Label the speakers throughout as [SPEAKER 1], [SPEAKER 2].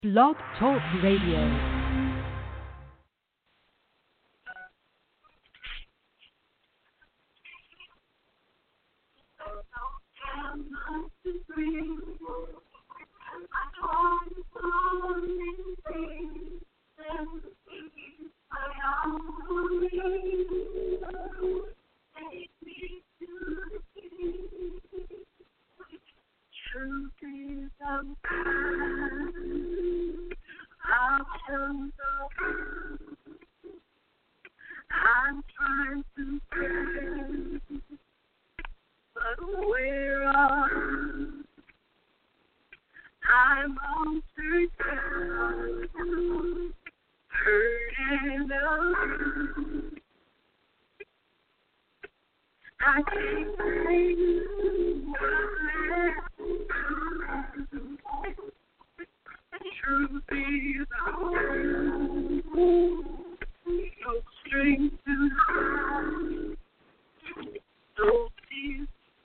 [SPEAKER 1] Blog Talk Radio.
[SPEAKER 2] Truth is I'm trying to pray, but where I'm on search, hurting alone. I can't say truth is no strength to hide, no peace.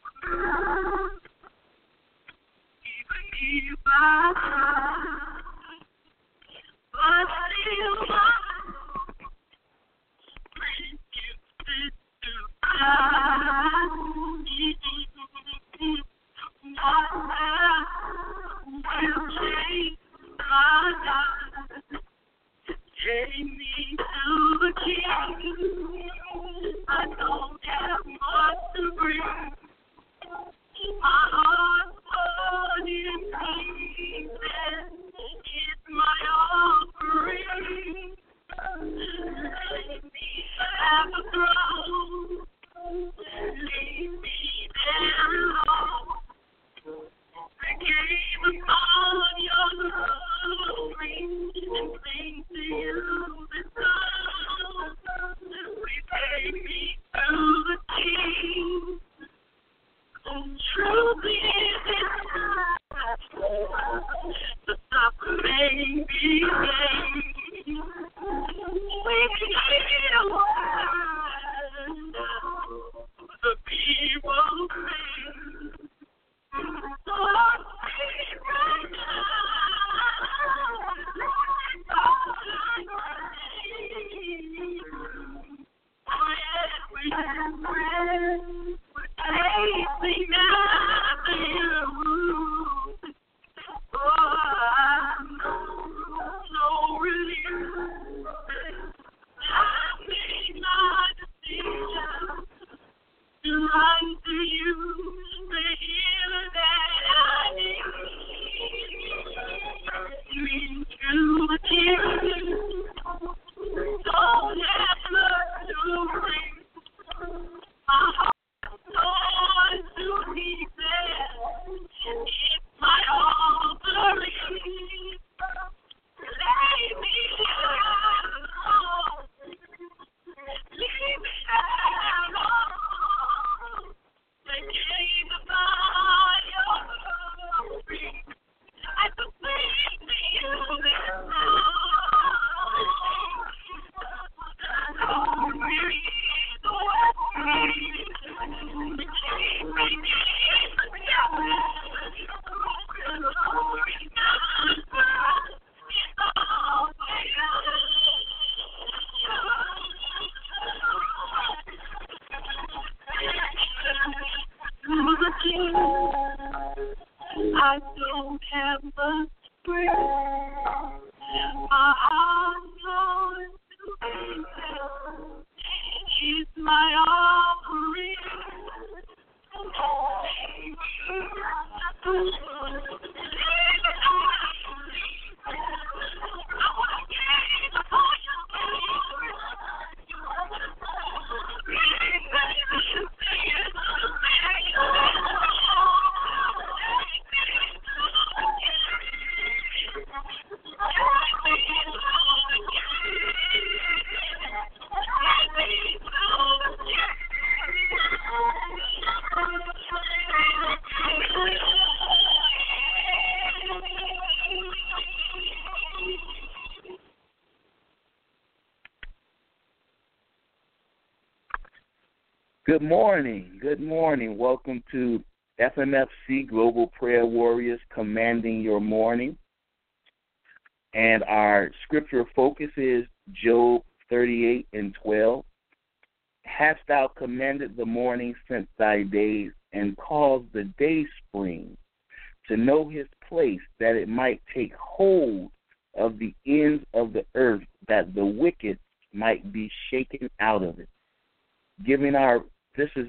[SPEAKER 2] Even if I try, but still I refuse to hide. Will change my life. Take me to the King. I don't have much to bring. My heart's born in pieces. It's my offering. Let me have a throne. Leave me there alone. I gave upon your glory and sing to you this song. Repay me to the King. Truth is the suffering began. We need a word. The people sing. Lord, speak right now. Tasting nothing. No relief. I made my decision to run to you, the healer that I need. Me to the King. Don't have much to bring. My heart's torn to pieces. It's my offering. Lay me down. Leave me alone. They gave upon your glory. I could please you this I don't have much breath. My heart's going to pieces. It's my offering.
[SPEAKER 3] Good morning. Good morning. Welcome to FMFC Global Prayer Warriors Commanding Your Morning. And our scripture focus is Job 38:12. Hast thou commanded the morning since thy days, and caused the day spring to know his place, that it might take hold of the ends of the earth, that the wicked might be shaken out of it. This is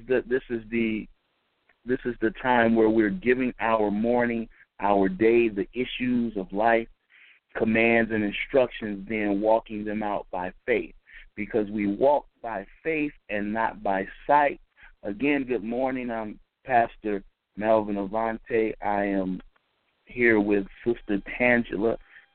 [SPEAKER 3] the time where we're giving our morning, our day, the issues of life, commands and instructions, then walking them out by faith, because we walk by faith and not by sight. Again, good morning. I'm Pastor Melvin Avante. I am here with Sister Tangela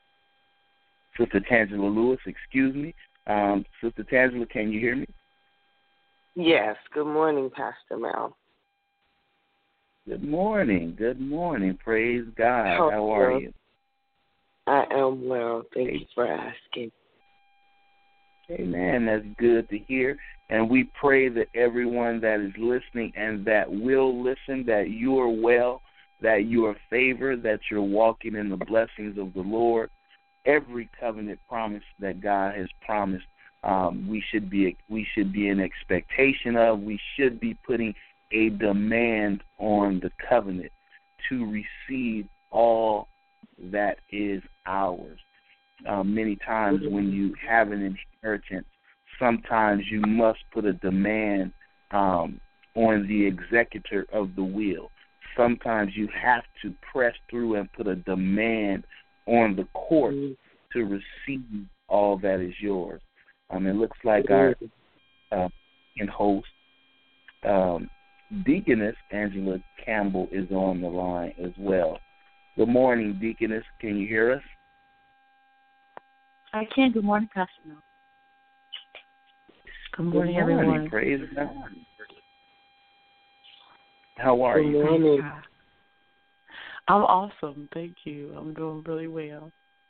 [SPEAKER 3] Lewis, excuse me. Sister Tangela, can you hear me?
[SPEAKER 4] Yes. Good morning, Pastor Mel.
[SPEAKER 3] Good morning. Good morning. Praise God. How are you?
[SPEAKER 4] I am well. Thank you for asking.
[SPEAKER 3] Amen. That's good to hear. And we pray that everyone that is listening and that will listen, that you are well, that you are favored, that you're walking in the blessings of the Lord. Every covenant promise that God has promised, we should be in expectation of. We should be putting a demand on the covenant to receive all that is ours. Many times when you have an inheritance, sometimes you must put a demand on the executor of the will. Sometimes you have to press through and put a demand on the court to receive all that is yours. It looks like our host, Deaconess Angela Campbell, is on the line as well. Good morning, Deaconess. Can you hear us?
[SPEAKER 1] I can. Good morning, Pastor Mel. Good morning, everyone.
[SPEAKER 3] Praise God. How are you?
[SPEAKER 4] Good morning.
[SPEAKER 5] I'm awesome. Thank you. I'm doing really well.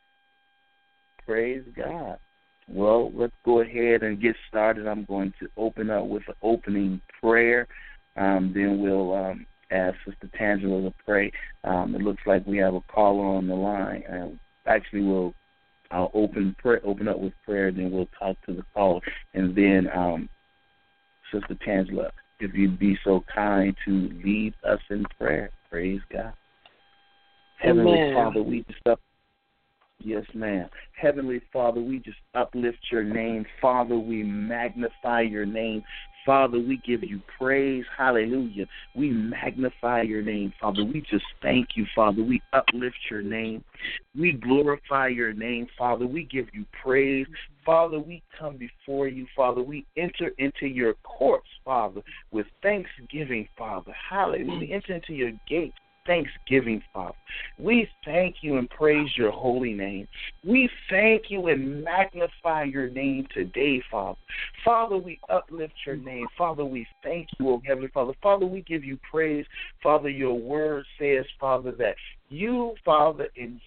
[SPEAKER 3] Praise God. Well, let's go ahead and get started. I'm going to open up with an opening prayer. Then we'll ask Sister Tangela to pray. It looks like we have a caller on the line. I'll open up with prayer, then we'll talk to the caller. And then, Sister Tangela, if you'd be so kind to lead us in prayer. Praise God. Heavenly Father, we just yes, ma'am. Heavenly Father, we just uplift your name. Father, we magnify your name. Father, we give you praise. Hallelujah. We magnify your name, Father. We just thank you, Father. We uplift your name. We glorify your name, Father. We give you praise. Father, we come before you, Father. We enter into your courts, Father, with thanksgiving, Father. Hallelujah. Enter into your gates. Thanksgiving, Father. We thank you and praise your holy name. We thank you and magnify your name today, Father. Father, we uplift your name. Father, we thank you, oh Heavenly Father. Father, we give you praise. Father, your word says, Father, that you, Father,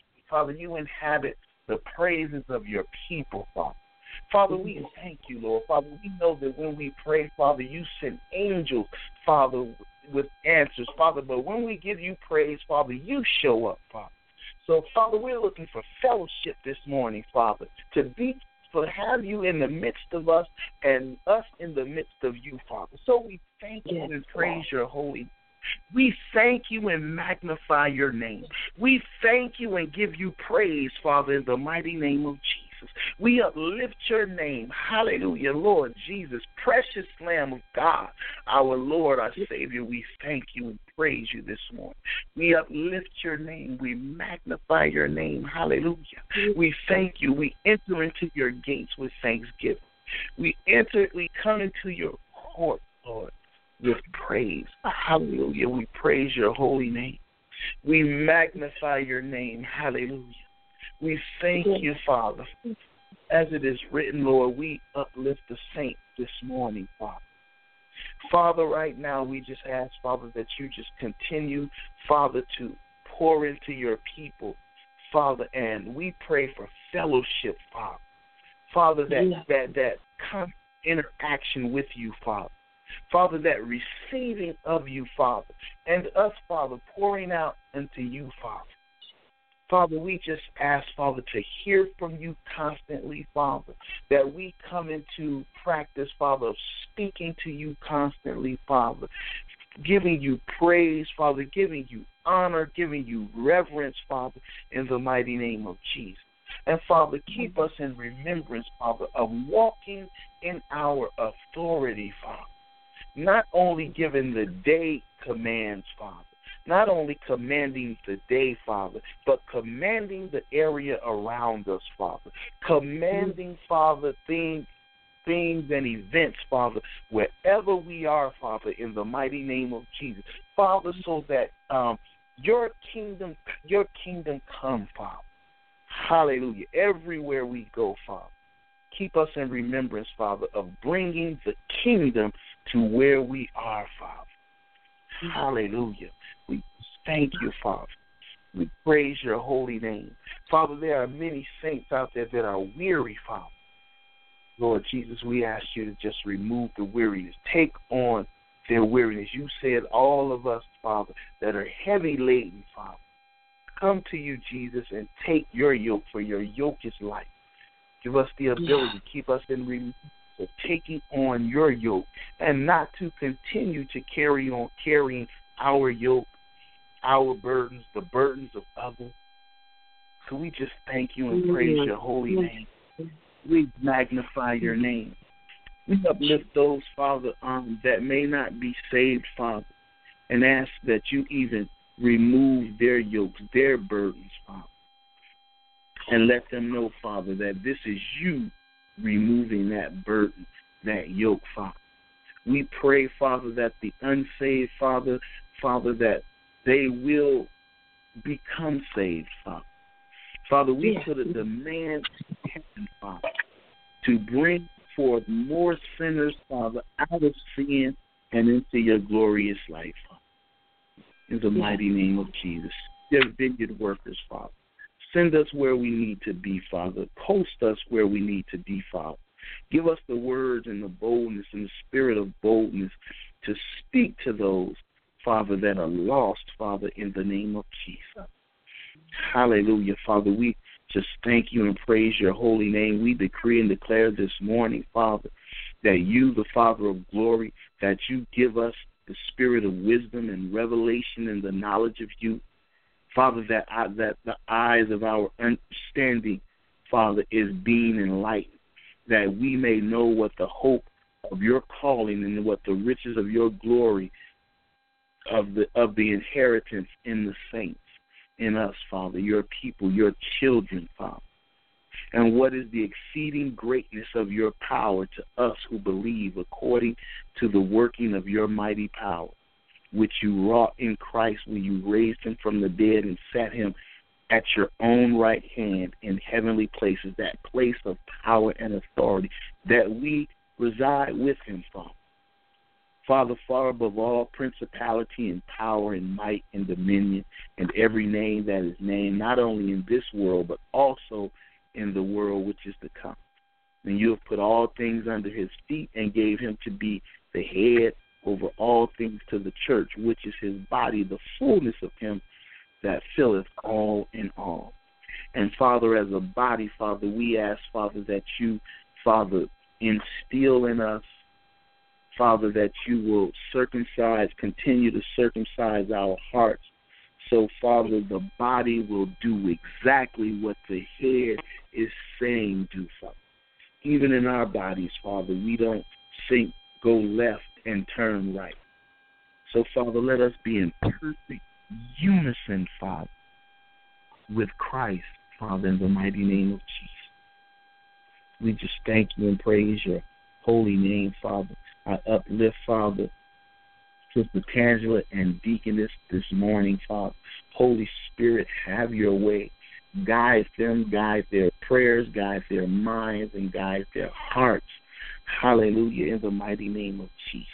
[SPEAKER 3] you inhabit the praises of your people, Father. Father, we thank you, Lord. Father, we know that when we pray, Father, you send angels, Father, with answers, Father. But when we give you praise, Father, you show up, Father. So, Father, we're looking for fellowship this morning, Father, to have you in the midst of us and us in the midst of you, Father. So we thank you and praise your holy name. We thank you and magnify your name. We thank you and give you praise, Father, in the mighty name of Jesus. We uplift your name. Hallelujah, Lord Jesus, precious Lamb of God, our Lord, our Savior. We thank you and praise you this morning. We uplift your name. We magnify your name. Hallelujah. We thank you. We enter into your gates with thanksgiving. We come into your court, Lord, with praise. Hallelujah. We praise your holy name. We magnify your name. Hallelujah. We thank you, Father. As it is written, Lord, we uplift the saints this morning, Father. Father, right now we just ask, Father, that you just continue, Father, to pour into your people, Father, and we pray for fellowship, Father. Father, that interaction with you, Father. Father, that receiving of you, Father, and us, Father, pouring out into you, Father. Father, we just ask, Father, to hear from you constantly, Father, that we come into practice, Father, of speaking to you constantly, Father, giving you praise, Father, giving you honor, giving you reverence, Father, in the mighty name of Jesus. And, Father, keep us in remembrance, Father, of walking in our authority, Father, not only giving the day commands, Father, not only commanding the day, Father, but commanding the area around us, Father, commanding, Father, things and events, Father, wherever we are, Father, in the mighty name of Jesus, Father, so that your kingdom come, Father. Hallelujah. Everywhere we go, Father, keep us in remembrance, Father, of bringing the kingdom to where we are, Father. Hallelujah. We thank you, Father. We praise your holy name. Father, there are many saints out there that are weary, Father. Lord Jesus, we ask you to just remove the weariness. Take on their weariness. You said all of us, Father, that are heavy laden, Father, come to you, Jesus, and take your yoke, for your yoke is light. Give us the ability to keep us in remembrance of taking on your yoke and not to continue to carry on carrying our yoke, our burdens, the burdens of others. So we just thank you and praise your holy name. We magnify your name. We uplift those, Father, that may not be saved, Father, and ask that you even remove their yokes, their burdens, Father, and let them know, Father, that this is you removing that burden, that yoke, Father. We pray, Father, that the unsaved, Father, that they will become saved, Father. Father, we put a demand in heaven, Father, to bring forth more sinners, Father, out of sin and into your glorious life, Father. In the mighty name of Jesus. Dear vineyard workers, Father, send us where we need to be, Father. Post us where we need to be, Father. Give us the words and the boldness and the spirit of boldness to speak to those, Father, that are lost, Father, in the name of Jesus. Hallelujah, Father. We just thank you and praise your holy name. We decree and declare this morning, Father, that you, the Father of glory, that you give us the spirit of wisdom and revelation and the knowledge of you, Father, that the eyes of our understanding, Father, is being enlightened, that we may know what the hope of your calling and what the riches of your glory of the inheritance in the saints, in us, Father, your people, your children, Father. And what is the exceeding greatness of your power to us who believe, according to the working of your mighty power, which you wrought in Christ when you raised him from the dead and set him at your own right hand in heavenly places, that place of power and authority, that we reside with him, Father. Father, far above all principality and power and might and dominion and every name that is named, not only in this world, but also in the world which is to come. And you have put all things under his feet and gave him to be the head over all things to the church, which is his body, the fullness of him that filleth all in all. And, Father, as a body, Father, we ask, Father, that you, Father, instill in us, Father, that you will continue to circumcise our hearts. So, Father, the body will do exactly what the head is saying do, Father. Even in our bodies, Father, we don't think, go left and turn right. So, Father, let us be in perfect unison, Father, with Christ, Father, in the mighty name of Jesus. We just thank you and praise your holy name, Father. I uplift, Father, Sister Tangela and Deaconess this morning, Father. Holy Spirit, have your way. Guide them, guide their prayers, guide their minds, and guide their hearts. Hallelujah, in the mighty name of Jesus.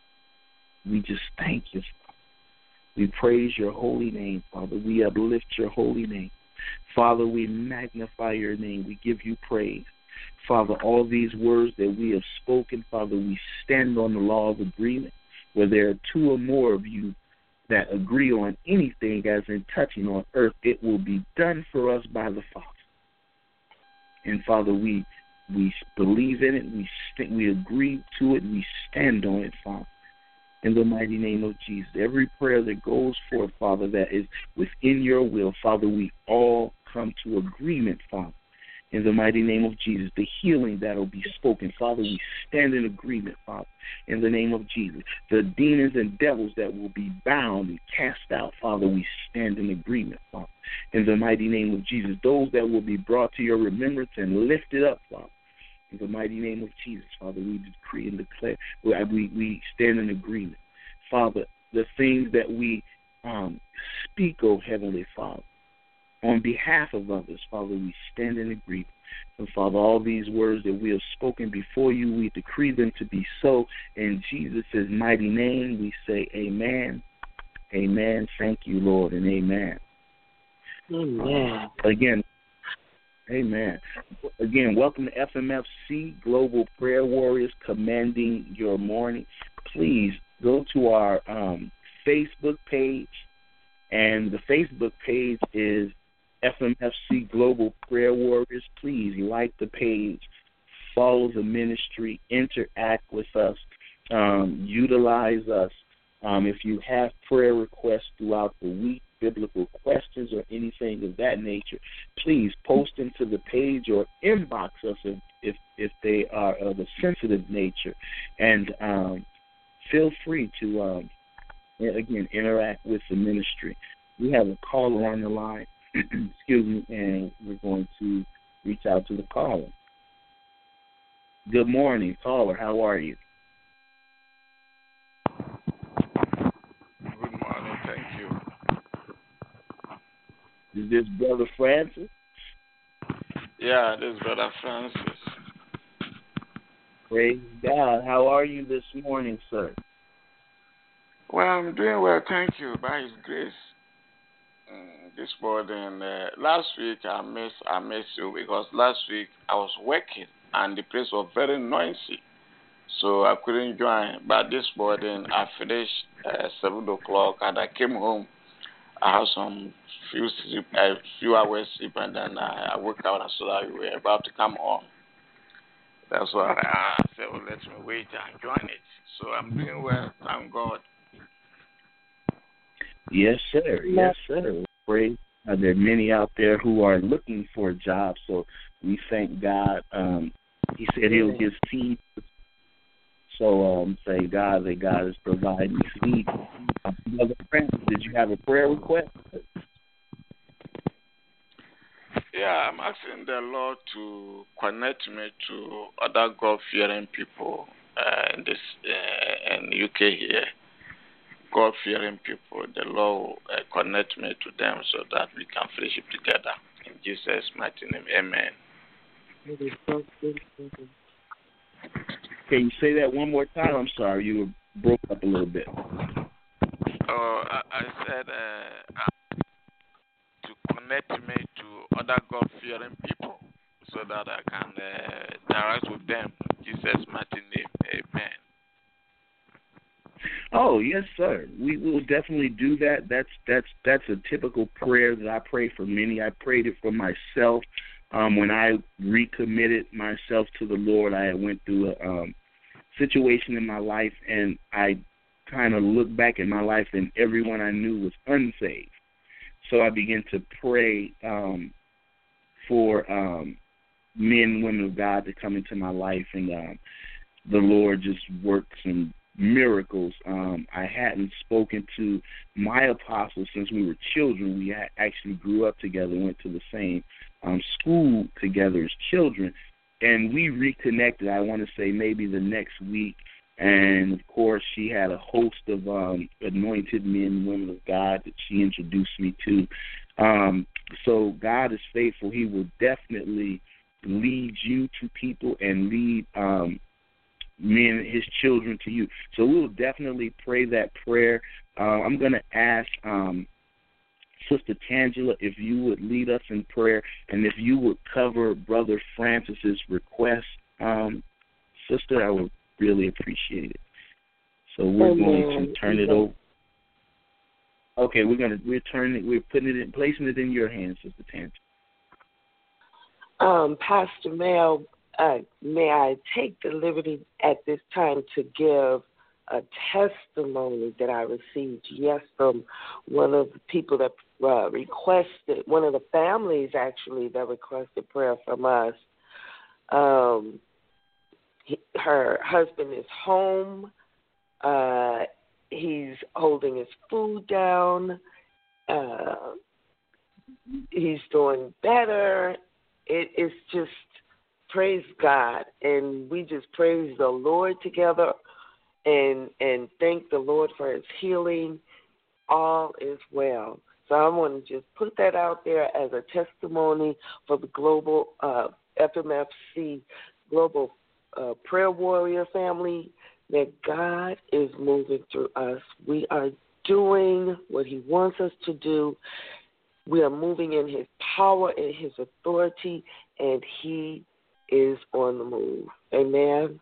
[SPEAKER 3] We just thank you, Father. We praise your holy name, Father. We uplift your holy name. Father, we magnify your name. We give you praise. Father, all these words that we have spoken, Father, we stand on the law of agreement. Where there are two or more of you that agree on anything as in touching on earth, it will be done for us by the Father. And Father, we believe in it, we agree to it, we stand on it, Father. In the mighty name of Jesus, every prayer that goes forth, Father, that is within your will, Father, we all come to agreement, Father. In the mighty name of Jesus, the healing that will be spoken, Father, we stand in agreement, Father. In the name of Jesus, the demons and devils that will be bound and cast out, Father, we stand in agreement, Father. In the mighty name of Jesus, those that will be brought to your remembrance and lifted up, Father. In the mighty name of Jesus, Father, we decree and declare, we stand in agreement. Father, the things that we speak, oh Heavenly Father, on behalf of others, Father, we stand in agreement. And Father, all these words that we have spoken before you, we decree them to be so. In Jesus' mighty name, we say amen. Amen. Thank you, Lord, and amen.
[SPEAKER 4] Amen.
[SPEAKER 3] Again, amen. Again, welcome to FMFC, Global Prayer Warriors, Commanding Your Morning. Please go to our Facebook page, and the Facebook page is FMFC Global Prayer Warriors. Please like the page, follow the ministry, interact with us, utilize us. If you have prayer requests throughout the week, biblical questions or anything of that nature, please post them to the page or inbox us if they are of a sensitive nature. And feel free to, again, interact with the ministry. We have a caller on the line, excuse me, and we're going to reach out to the caller. Good morning, caller. How are you?
[SPEAKER 6] Good morning. Thank you.
[SPEAKER 3] Is this Brother Francis?
[SPEAKER 6] Yeah, this is Brother Francis.
[SPEAKER 3] Praise God. How are you this morning, sir?
[SPEAKER 6] Well, I'm doing well, thank you, by His grace. This morning, last week I missed you because last week I was working and the place was very noisy, so I couldn't join. But this morning I finished 7 o'clock and I came home. I had some few hours sleep, and then I woke up and I saw that you were about to come on. That's why I said, well, let me wait and join it. So I'm doing well, thank God.
[SPEAKER 3] Yes, sir. Yes, sir. Praise. There are many out there who are looking for a job, so we thank God. He said He'll give seed. So thank God that God is providing seed. Brother Francis, did you have a prayer request?
[SPEAKER 6] Yeah, I'm asking the Lord to connect me to other God-fearing people in UK here. God-fearing people, the Lord will connect me to them so that we can fellowship together. In Jesus' mighty name, amen.
[SPEAKER 3] Can you say that one more time? I'm sorry, you broke up a little bit.
[SPEAKER 6] I said to connect me to other God-fearing people so that I can interact with them. In Jesus' mighty name, amen.
[SPEAKER 3] Oh, yes, sir. We will definitely do that. That's a typical prayer that I pray for many. I prayed it for myself. When I recommitted myself to the Lord, I went through a situation in my life, and I kind of looked back at my life, and everyone I knew was unsaved. So I began to pray for men and women of God to come into my life, and the Lord just worked some miracles. I hadn't spoken to my apostle since we were children. We actually grew up together, went to the same school together as children, and we reconnected, I want to say maybe the next week. And, of course, she had a host of anointed men and women of God that she introduced me to. So God is faithful. He will definitely lead you to people and lead men, his children, to you. So we'll definitely pray that prayer. I'm going to ask Sister Tangela if you would lead us in prayer, and if you would cover Brother Francis's request, Sister, I would really appreciate it. So we're going to turn it over. Okay, we're placing it in your hands, Sister Tangela.
[SPEAKER 4] Pastor Mel, may I take the liberty at this time to give a testimony that I received, from one of the people that requested, one of the families actually that requested prayer from us. Her husband is home. He's holding his food down. He's doing better. It is just, praise God. And we just praise the Lord together and thank the Lord for his healing. All is well. So I want to just put that out there as a testimony for the global FMFC Global Prayer Warrior family, that God is moving through us. We are doing what he wants us to do. We are moving in his power and his authority, and he is on the move. Amen.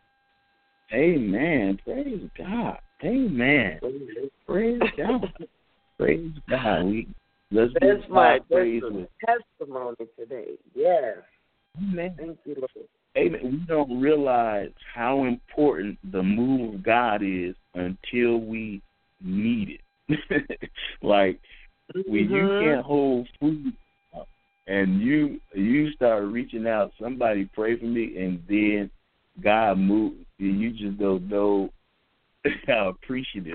[SPEAKER 3] Amen. Praise God. Amen. Praise God. Praise God. Let's
[SPEAKER 4] That's my
[SPEAKER 3] testimony
[SPEAKER 4] today. Yes.
[SPEAKER 3] Amen.
[SPEAKER 4] Thank you, Lord.
[SPEAKER 3] Amen. We don't realize how important the move of God is until we need it. Like when you can't hold food and you start reaching out, somebody pray for me, and then God moves, and you just don't know how appreciative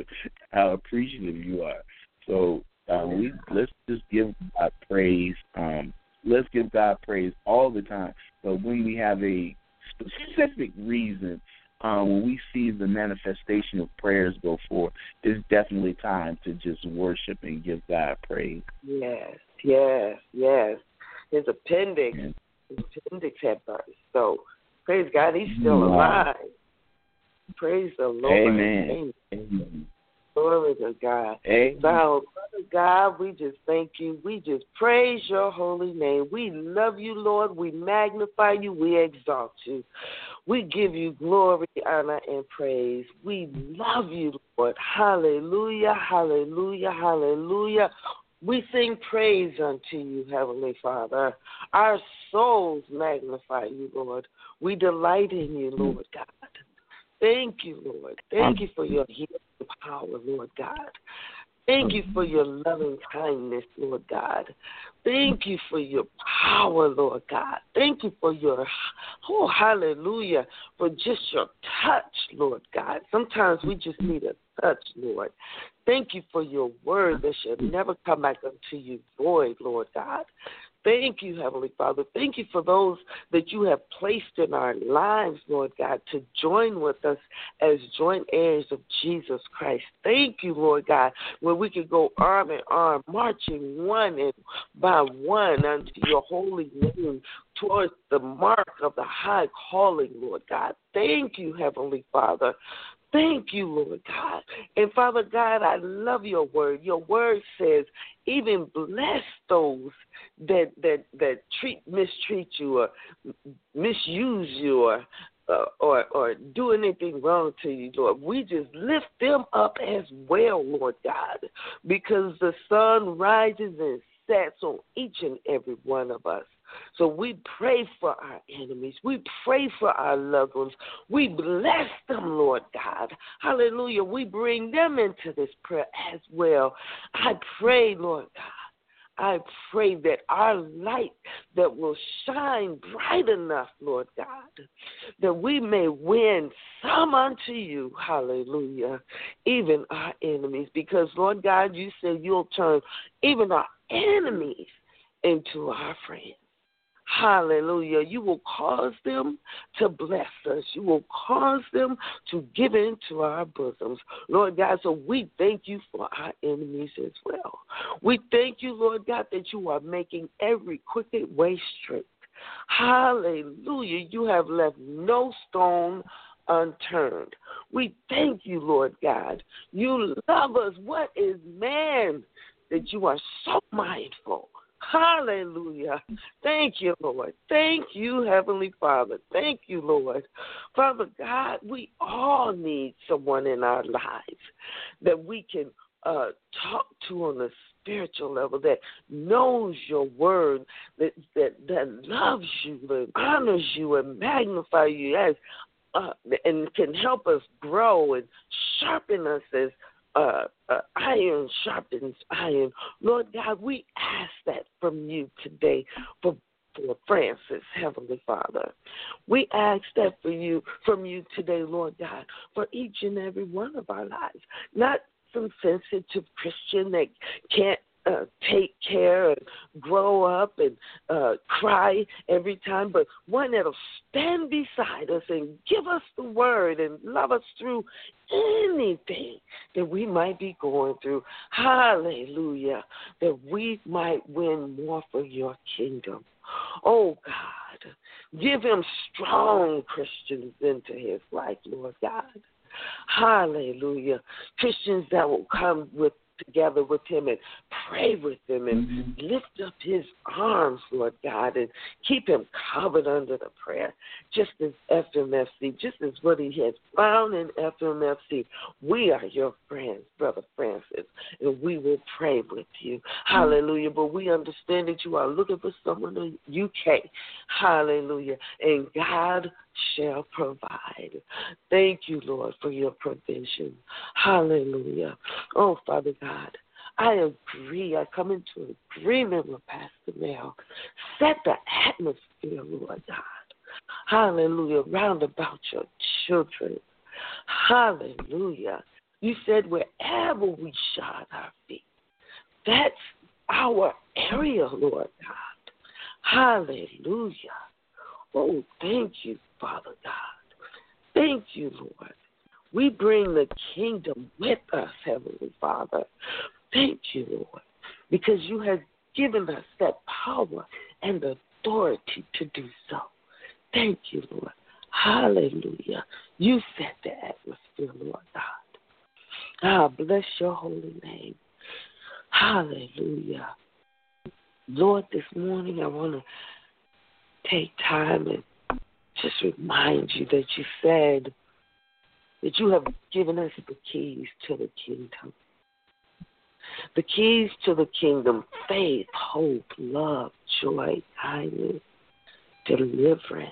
[SPEAKER 3] you are. So let's just give God praise. Let's give God praise all the time. But when we have a specific reason, when we see the manifestation of prayers go forth, it's definitely time to just worship and give God praise.
[SPEAKER 4] Yes. His appendix had burst. So praise God, he's still alive. Praise the Lord.
[SPEAKER 3] Amen.
[SPEAKER 4] Glory to God.
[SPEAKER 3] Amen.
[SPEAKER 4] So, Father God, we just thank you. We just praise your holy name. We love you, Lord. We magnify you. We exalt you. We give you glory, honor, and praise. We love you, Lord. Hallelujah, hallelujah, hallelujah. We sing praise unto you, Heavenly Father. Our souls magnify you, Lord. We delight in you, Lord God. Thank you, Lord. Thank you for your healing power, Lord God. Thank you for your loving kindness, Lord God. Thank you for your power, Lord God. Thank you for your, hallelujah, for just your touch, Lord God. Sometimes we just need a touch, Lord. Thank you for your word that shall never come back unto you void, Lord God. Thank you, Heavenly Father. Thank you for those that you have placed in our lives, Lord God, to join with us as joint heirs of Jesus Christ. Thank you, Lord God, where we can go arm in arm, marching one and by one unto your holy name towards the mark of the high calling, Lord God. Thank you, Heavenly Father. Thank you, Lord God. And Father God, I love your word. Your word says, even bless those that mistreat you or misuse you or do anything wrong to you, Lord. We just lift them up as well, Lord God, because the sun rises and sets on each and every one of us. So we pray for our enemies. We pray for our loved ones. We bless them, Lord God. Hallelujah. We bring them into this prayer as well. I pray, Lord God, I pray that our light that will shine bright enough, Lord God, that we may win some unto you, hallelujah, even our enemies. Because, Lord God, you said you'll turn even our enemies into our friends. Hallelujah. You will cause them to bless us. You will cause them to give into our bosoms. Lord God, so we thank you for our enemies as well. We thank you, Lord God, that you are making every crooked way straight. Hallelujah. You have left no stone unturned. We thank you, Lord God. You love us. What is man that you are so mindful? Hallelujah. Thank you, Lord. Thank you, Heavenly Father. Thank you, Lord. Father God, we all need someone in our lives that we can talk to on a spiritual level, that knows your word, that loves you, that honors you and magnifies you as and can help us grow and sharpen us as iron sharpens iron. Lord God, we ask that from you today for Francis, Heavenly Father. We ask that from you today, Lord God, for each and every one of our lives. Not some sensitive Christian that can't take care and grow up and cry every time, but one that'll stand beside us and give us the word and love us through anything that we might be going through. Hallelujah. That we might win more for your kingdom. Oh, God, give him strong Christians into his life, Lord God. Hallelujah. Christians that will come together with him and pray with him and lift up his arms, Lord God, and keep him covered under the prayer, just as FMFC, just as what he has found in FMFC. We are your friends, Brother Francis, and we will pray with you. Hallelujah. But we understand that you are looking for someone in the UK. Hallelujah. And God shall provide. Thank you, Lord, for your provision. Hallelujah. Oh, Father God, I agree. I come into agreement with Pastor Mel. Set the atmosphere, Lord God. Hallelujah. Round about your children. Hallelujah. You said wherever we shod our feet, that's our area, Lord God. Hallelujah. Oh, thank you, Father God. Thank you, Lord. We bring the kingdom with us, Heavenly Father. Thank you, Lord, because you have given us that power and authority to do so. Thank you, Lord. Hallelujah. You set the atmosphere, Lord God. Ah, bless your holy name. Hallelujah. Lord, this morning I want to take time and just remind you that you said that you have given us the keys to the kingdom. The keys to the kingdom: faith, hope, love, joy, kindness, deliverance.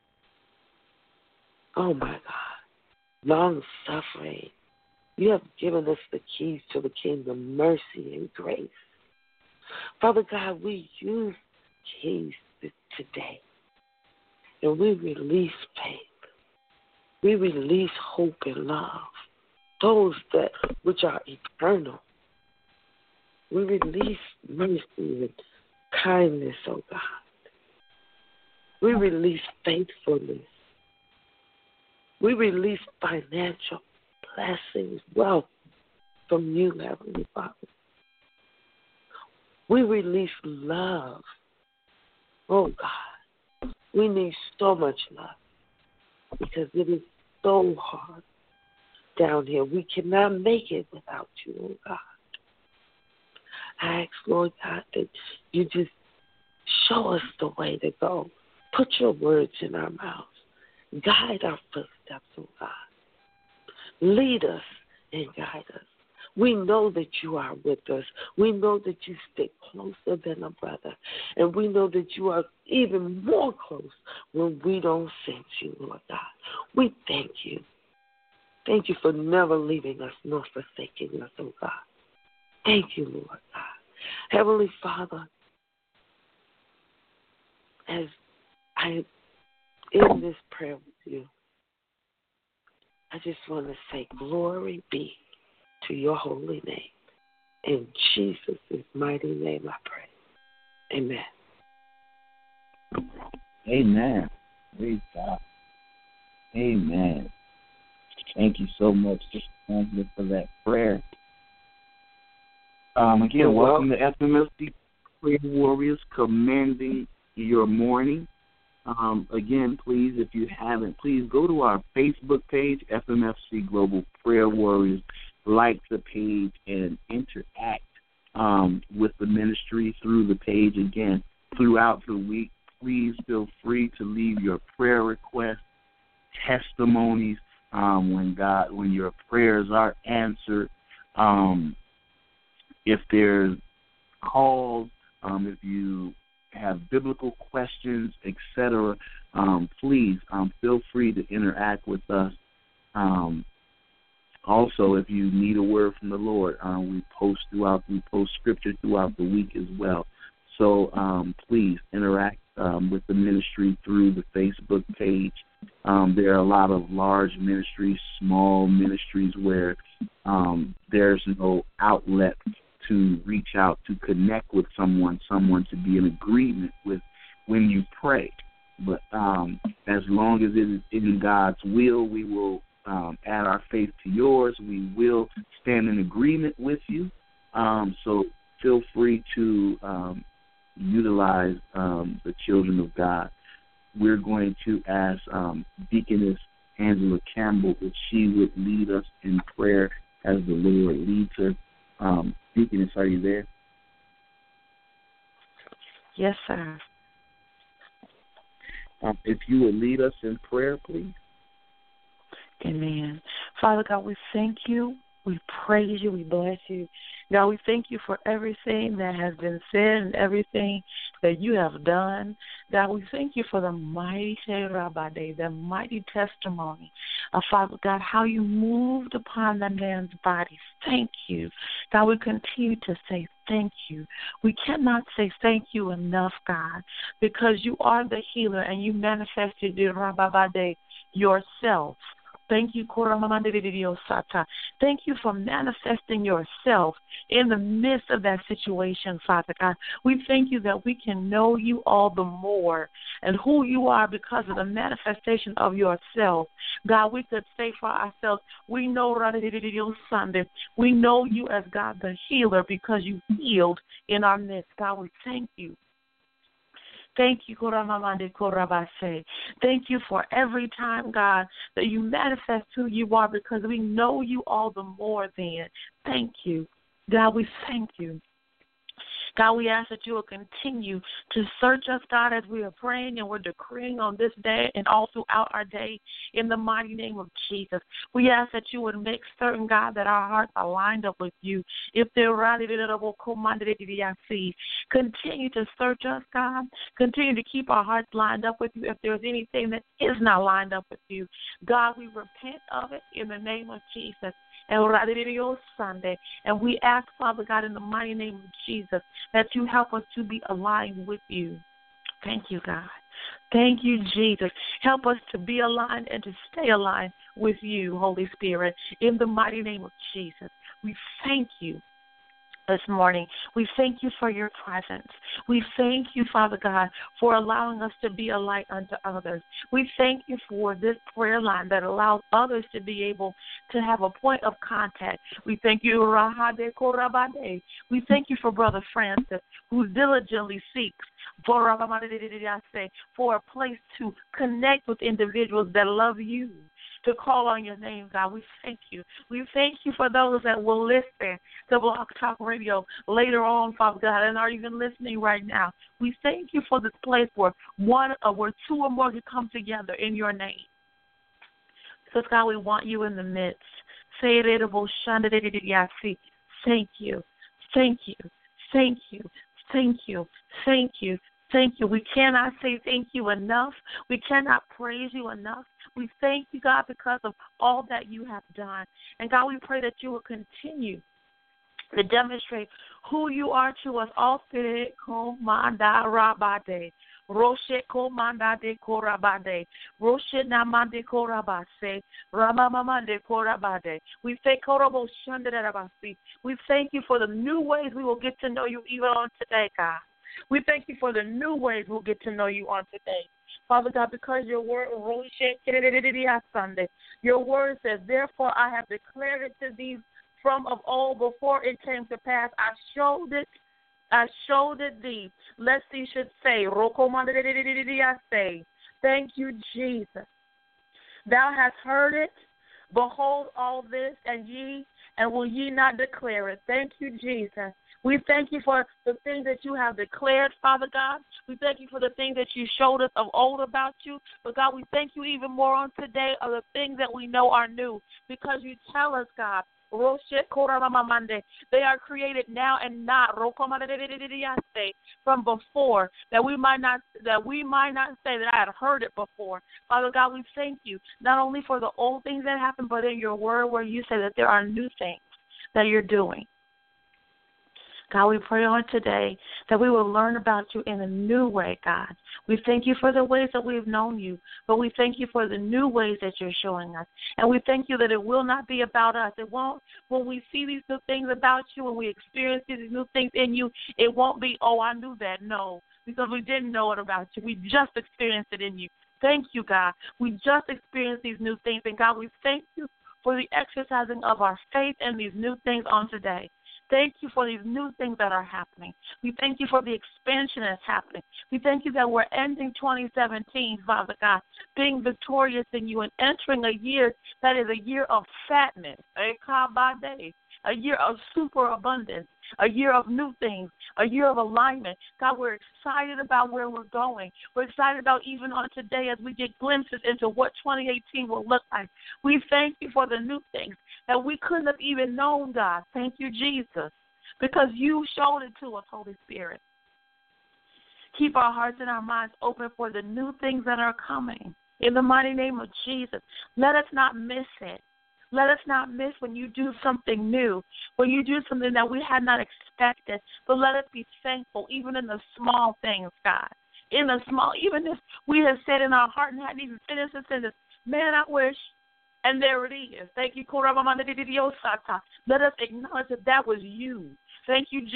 [SPEAKER 4] Oh, my God. Long suffering. You have given us the keys to the kingdom: mercy and grace. Father God, we use keys today, and we release faith. We release hope and love, those that which are eternal. We release mercy and kindness, oh God. We release faithfulness. We release financial blessings, wealth from you, Heavenly Father. We release love. Oh God, we need so much love because it is so hard down here. We cannot make it without you, oh God. I ask, Lord God, that you just show us the way to go. Put your words in our mouths. Guide our footsteps, oh God. Lead us and guide us. We know that you are with us. We know that you stick closer than a brother. And we know that you are even more close when we don't sense you, Lord God. We thank you. Thank you for never leaving us nor forsaking us, oh God. Thank you, Lord God. Heavenly Father, as I end this prayer with you, I just want to say glory be to your holy name. In Jesus' mighty name I pray. Amen.
[SPEAKER 3] Amen. Praise God. Amen. Thank you so much, Sister Angela, for that prayer. Again, welcome to FMFC Prayer Warriors, commanding your morning. Again, please, if you haven't, please go to our Facebook page, FMFC Global Prayer Warriors. Like the page and interact with the ministry through the page. Again, throughout the week, please feel free to leave your prayer requests, testimonies when your prayers are answered. if there's calls, if you have biblical questions, etc., please feel free to interact with us. Also, if you need a word from the Lord, we post scripture throughout the week as well. So please interact with the ministry through the Facebook page. There are a lot of large ministries, small ministries where there's no outlet to reach out, to connect with someone to be in agreement with when you pray. But as long as it is in God's will, we will add our faith to yours. We will stand in agreement with you. So feel free to utilize the children of God. We're going to ask Deaconess Angela Campbell if she would lead us in prayer as the Lord leads her. Deaconess, are you there?
[SPEAKER 5] Yes, sir.
[SPEAKER 3] If you would lead us in prayer, please.
[SPEAKER 5] Amen. Father God, we thank you. We praise you. We bless you. God, we thank you for everything that has been said and everything that you have done. God, we thank you for the mighty Rabbi, the mighty testimony of Father God, how you moved upon that man's body. Thank you. God, we continue to say thank you. We cannot say thank you enough, God, because you are the healer and you manifested the Rabbi yourself. Thank you, thank you for manifesting yourself in the midst of that situation, Father God. We thank you that we can know you all the more and who you are because of the manifestation of yourself. God, we could say for ourselves, we know Sunday. We know you as God the healer because you healed in our midst. God, we thank you. Thank you, thank you for every time, God, that you manifest who you are because we know you all the more then. Thank you. God, we thank you. God, we ask that you will continue to search us, God, as we are praying and we're decreeing on this day and all throughout our day in the mighty name of Jesus. We ask that you would make certain, God, that our hearts are lined up with you. If they're continue to search us, God. Continue to keep our hearts lined up with you. If there's anything that is not lined up with you, God, we repent of it in the name of Jesus. Sunday. And we ask, Father God, in the mighty name of Jesus, that you help us to be aligned with you. Thank you, God. Thank you, Jesus. Help us to be aligned and to stay aligned with you, Holy Spirit, in the mighty name of Jesus. We thank you this morning. We thank you for your presence. We thank you, Father God, for allowing us to be a light unto others. We thank you for this prayer line that allows others to be able to have a point of contact. We thank you, Rahade Korabade. We thank you for Brother Francis, who diligently seeks for a place to connect with individuals that love you, to call on your name, God. We thank you. We thank you for those that will listen to Blog Talk Radio later on, Father God, and are even listening right now. We thank you for this place where where two or more can come together in your name. Because, God, we want you in the midst. Thank you. Thank you. Thank you. Thank you. Thank you. Thank you. We cannot say thank you enough. We cannot praise you enough. We thank you, God, because of all that you have done. And, God, we pray that you will continue to demonstrate who you are to us. All Roshe komandade korabade. Roshe namande korabase. Ramamamande korabade. We thank We thank you for the new ways we will get to know you even on today, God. We thank you for the new ways we'll get to know you on today. Father God, because your word, your word says, therefore I have declared it to thee from of old before it came to pass. I showed it thee, lest he should say, thank you, Jesus. Thou hast heard it. Behold all this, and will ye not declare it? Thank you, Jesus. We thank you for the things that you have declared, Father God. We thank you for the things that you showed us of old about you. But, God, we thank you even more on today of the things that we know are new, because you tell us, God, They are created now and not from before, that we might not say that I had heard it before. Father God, we thank you not only for the old things that happened, but in your word where you say that there are new things that you're doing. God, we pray on today that we will learn about you in a new way, God. We thank you for the ways that we've known you, but we thank you for the new ways that you're showing us. And we thank you that it will not be about us. It won't, when we see these new things about you, when we experience these new things in you, it won't be, oh, I knew that. No, because we didn't know it about you. We just experienced it in you. Thank you, God. We just experienced these new things. And, God, we thank you for the exercising of our faith in these new things on today. Thank you for these new things that are happening. We thank you for the expansion that's happening. We thank you that we're ending 2017, Father God, being victorious in you and entering a year that is a year of fatness, a year of superabundance, a year of new things, a year of alignment. God, we're excited about where we're going. We're excited about even on today as we get glimpses into what 2018 will look like. We thank you for the new things that we couldn't have even known, God. Thank you, Jesus, because you showed it to us, Holy Spirit. Keep our hearts and our minds open for the new things that are coming. In the mighty name of Jesus, let us not miss it. Let us not miss when you do something new, when you do something that we had not expected. But let us be thankful, even in the small things, God. In the small, even if we have said in our heart and hadn't even finished the sentence, man, I wish, and there it is. Thank you. Let us acknowledge that that was you. Thank you,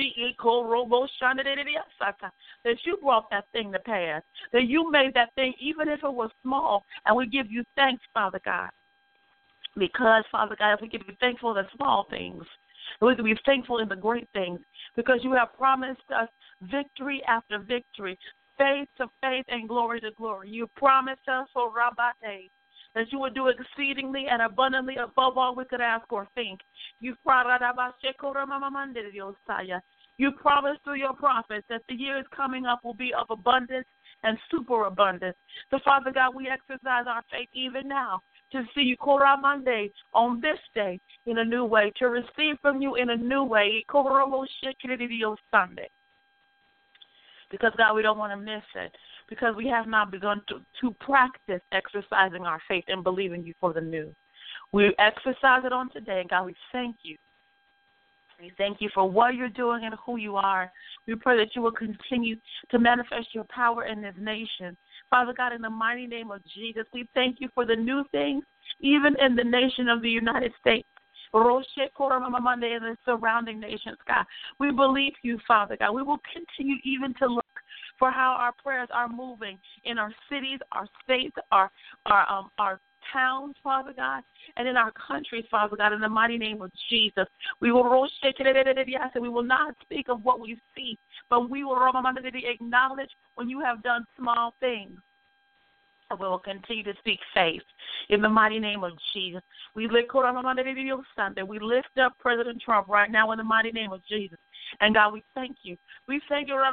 [SPEAKER 5] that you brought that thing to pass, that you made that thing, even if it was small, and we give you thanks, Father God. Because, Father God, if we can be thankful in the small things, and we can be thankful in the great things, because you have promised us victory after victory, faith to faith, and glory to glory. You promised us, O Rabbate, that you would do exceedingly and abundantly above all we could ask or think. You promised through your prophets that the years coming up will be of abundance and superabundance. So, Father God, we exercise our faith even now to see you Koramande on this day in a new way, to receive from you in a new way. Sunday. Because, God, we don't want to miss it. Because we have not begun to practice exercising our faith and believing you for the new. We exercise it on today, and God, we thank you. We thank you for what you're doing and who you are. We pray that you will continue to manifest your power in this nation. Father God, in the mighty name of Jesus, we thank you for the new things, even in the nation of the United States. And the surrounding nations, God. We believe you, Father God. We will continue even to look for how our prayers are moving in our cities, our states, our towns, Father God, and in our countries, Father God, in the mighty name of Jesus. We will we will not speak of what we see, but we will acknowledge when you have done small things. We will continue to speak faith in the mighty name of Jesus. We lift up President Trump right now in the mighty name of Jesus. And God, we thank you. We thank you.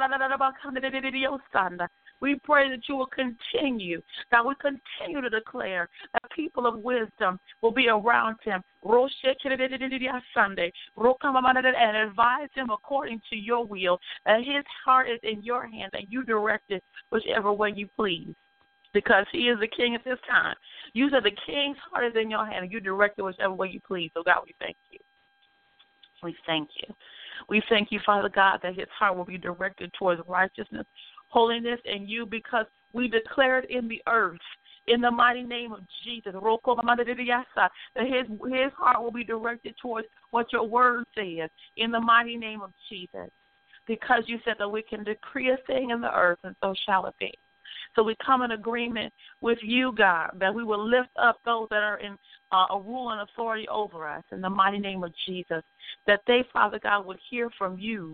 [SPEAKER 5] We pray that you will continue. God, we continue to declare that people of wisdom will be around him. Sunday. And advise him according to your will. That his heart is in your hands and you direct it whichever way you please. Because he is the king at this time. You said the king's heart is in your hand and you direct it whichever way you please. So, God, we thank you. We thank you. We thank you, Father God, that his heart will be directed towards righteousness, holiness, and you, because we declare it in the earth, in the mighty name of Jesus, that his heart will be directed towards what your word says, in the mighty name of Jesus. Because you said that we can decree a thing in the earth, and so shall it be. So we come in agreement with you, God, that we will lift up those that are in a rule and authority over us in the mighty name of Jesus, that they, Father God, would hear from you.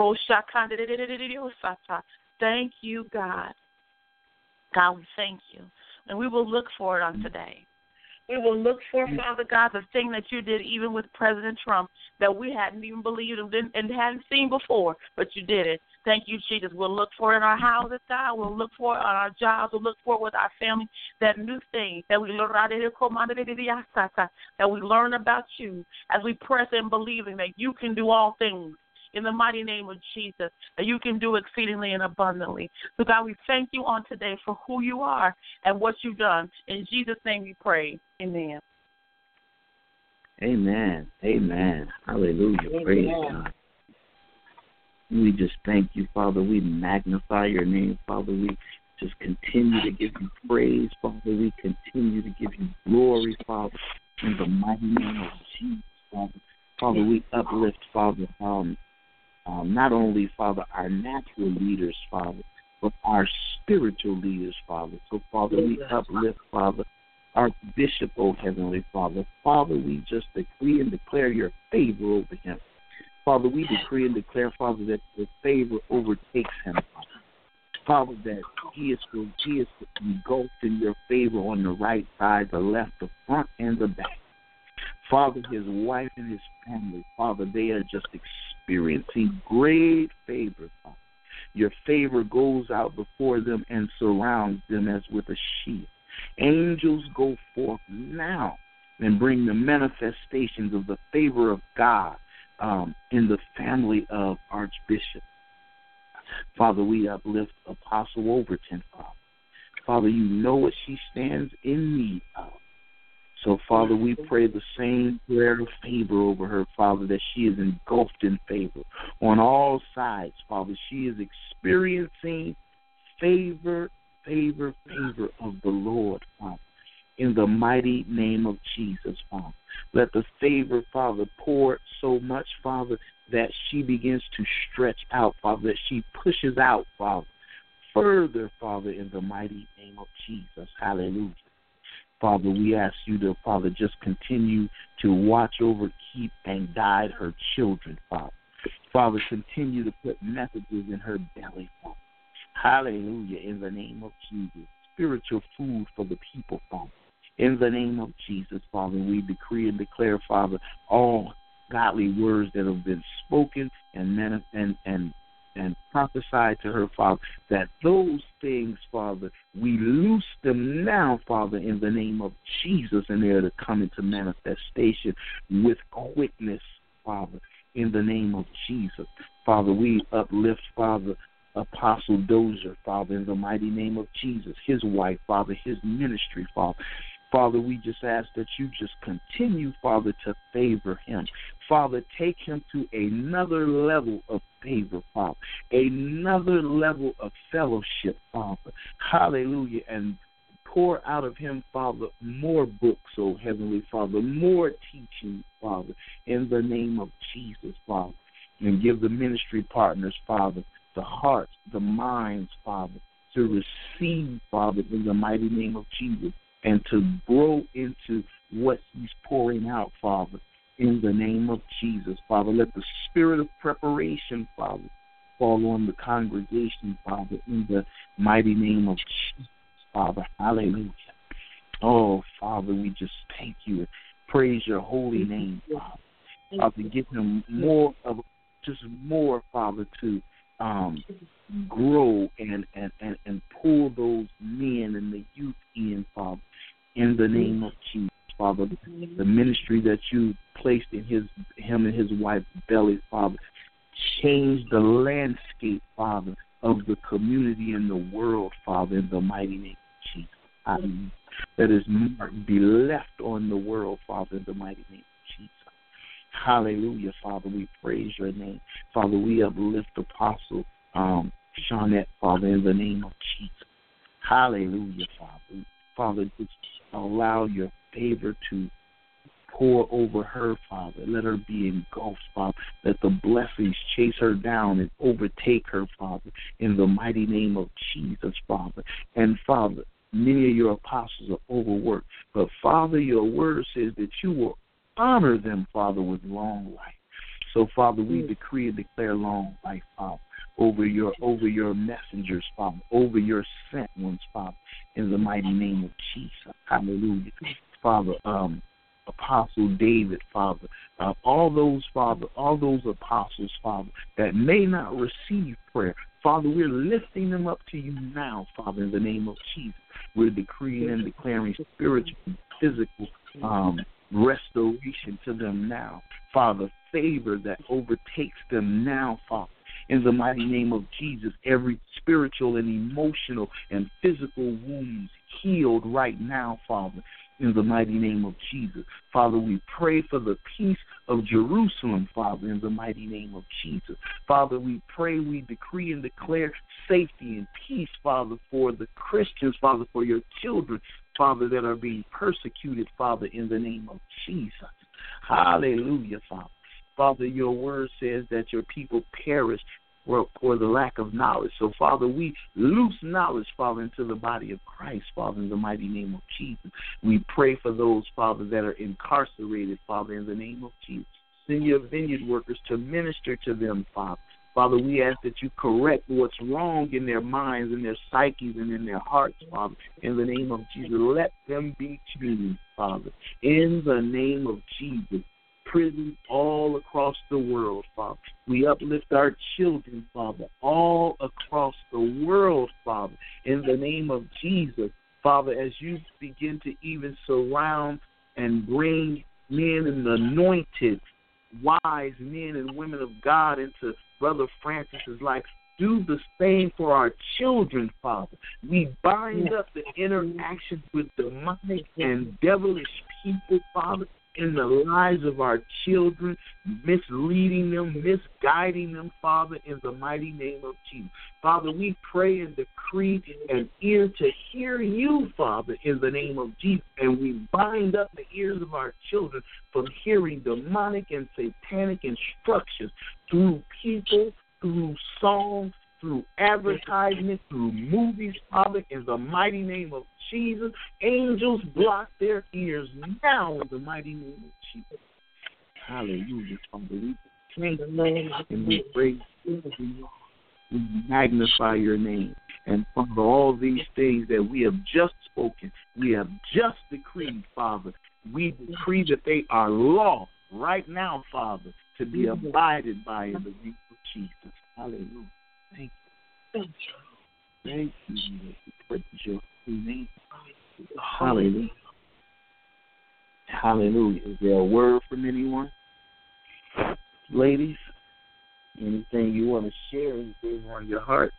[SPEAKER 5] Thank you, God. God, we thank you. And we will look for it on today. We will look for, Father God, the thing that you did even with President Trump that we hadn't even believed and hadn't seen before, but you did it. Thank you, Jesus. We'll look for it in our houses, God. We'll look for it on our jobs. We'll look for it with our family, that new thing that we learn about you as we press in believing that you can do all things. In the mighty name of Jesus, that you can do exceedingly and abundantly. So, God, we thank you on today for who you are and what you've done. In Jesus' name we pray. Amen.
[SPEAKER 3] Amen. Amen. Hallelujah.
[SPEAKER 4] Amen.
[SPEAKER 3] Praise God. We just thank you, Father. We magnify your name, Father. We just continue to give you praise, Father. We continue to give you glory, Father, in the mighty name of Jesus, Father. Father, we uplift, Father, not only, Father, our natural leaders, Father, but our spiritual leaders, Father. So, Father, we uplift, Father, our bishop, oh Heavenly Father. Father, we just decree and declare your favor over him. Father, we decree and declare, Father, that the favor overtakes him, Father, that he is engulfed in your favor on the right side, the left, the front, and the back. Father, his wife and his family, Father, they are just experiencing great favor, Father. Your favor goes out before them and surrounds them as with a shield. Angels go forth now and bring the manifestations of the favor of God in the family of Archbishop. Father, we uplift Apostle Overton, Father. Father, you know what she stands in need of. So, Father, we pray the same prayer of favor over her, Father, that she is engulfed in favor on all sides, Father. She is experiencing favor of the Lord, Father, in the mighty name of Jesus, Father. Let the favor, Father, pour so much, Father, that she begins to stretch out, Father, that she pushes out, Father, further, Father, in the mighty name of Jesus. Hallelujah. Father, we ask you to, Father, just continue to watch over, keep, and guide her children, Father. Father, continue to put messages in her belly, Father. Hallelujah, in the name of Jesus. Spiritual food for the people, Father. In the name of Jesus, Father, we decree and declare, Father, all godly words that have been spoken and prophesied to her, Father, that those things, Father, we loose them now, Father, in the name of Jesus, and they're to come into manifestation with quickness, Father, in the name of Jesus. Father, we uplift, Father, Apostle Dozier, Father, in the mighty name of Jesus, his wife, Father, his ministry, Father. Father, we just ask that you just continue, Father, to favor him. Father, take him to another level of favor, Father, another level of fellowship, Father. Hallelujah. And pour out of him, Father, more books, oh Heavenly Father, more teaching, Father, in the name of Jesus, Father. And give the ministry partners, Father, the hearts, the minds, Father, to receive, Father, in the mighty name of Jesus, and to grow into what he's pouring out, Father, in the name of Jesus, Father. Let the spirit of preparation, Father, fall on the congregation, Father, in the mighty name of Jesus, Father. Hallelujah. Oh, Father, we just thank you and praise your holy name, Father. Father, give him more, Father, to grow and pull those men and the youth in, Father, in the name of Jesus, Father. The ministry that you placed in him and his wife's belly, Father, change the landscape, Father, of the community and the world, Father, in the mighty name of Jesus. Hallelujah. Let his mark be left on the world, Father, in the mighty name of Jesus. Hallelujah, Father. We praise your name. Father, we uplift Apostle Shawnette, Father, in the name of Jesus. Hallelujah, Father. Father, just allow your favor to pour over her, Father. Let her be engulfed, Father. Let the blessings chase her down and overtake her, Father, in the mighty name of Jesus, Father. And, Father, many of your apostles are overworked. But, Father, your word says that you will honor them, Father, with long life. So, Father, we decree and declare long life, Father, over your messengers, Father, over your sent ones, Father, in the mighty name of Jesus. Hallelujah. Father, Apostle David, Father, all those apostles, Father, that may not receive prayer. Father, we're lifting them up to you now, Father, in the name of Jesus. We're decreeing and declaring spiritual and physical restoration to them now. Father, favor that overtakes them now, Father. In the mighty name of Jesus, every spiritual and emotional and physical wounds healed right now, Father. In the mighty name of Jesus. Father, we pray for the peace of Jerusalem, Father, in the mighty name of Jesus. Father, we pray, we decree and declare safety and peace, Father, for the Christians, Father, for your children, Father, that are being persecuted, Father, in the name of Jesus. Hallelujah, Father. Father, your word says that your people perish for the lack of knowledge. So, Father, we loose knowledge, Father, into the body of Christ, Father, in the mighty name of Jesus. We pray for those, Father, that are incarcerated, Father, in the name of Jesus. Send your vineyard workers to minister to them, Father. Father, we ask that you correct what's wrong in their minds, in their psyches, and in their hearts, Father, in the name of Jesus. Let them be changed, Father, in the name of Jesus. Prisons all across the world, Father. We uplift our children, Father, all across the world, Father, in the name of Jesus. Father, as you begin to even surround and bring men and anointed, wise men and women of God into Brother Francis's life, do the same for our children, Father. We bind up the interaction with demonic and devilish people, Father, in the lives of our children, misleading them, misguiding them, Father, in the mighty name of Jesus. Father, we pray and decree an ear to hear you, Father, in the name of Jesus, and we bind up the ears of our children from hearing demonic and satanic instructions through people, through songs, through advertisements, through movies, Father, in the mighty name of Jesus. Angels block their ears now in the mighty name of Jesus. Hallelujah, Father. We thank you and we praise you. We magnify your name. And Father, all these things that we have just spoken, we have just decreed, Father. We decree that they are law right now, Father, to be abided by in the name of Jesus. Hallelujah. Thank you. Thank you. We praise your name. Hallelujah. Hallelujah. Is there a word from anyone? Ladies, anything you want to share, anything on your heart?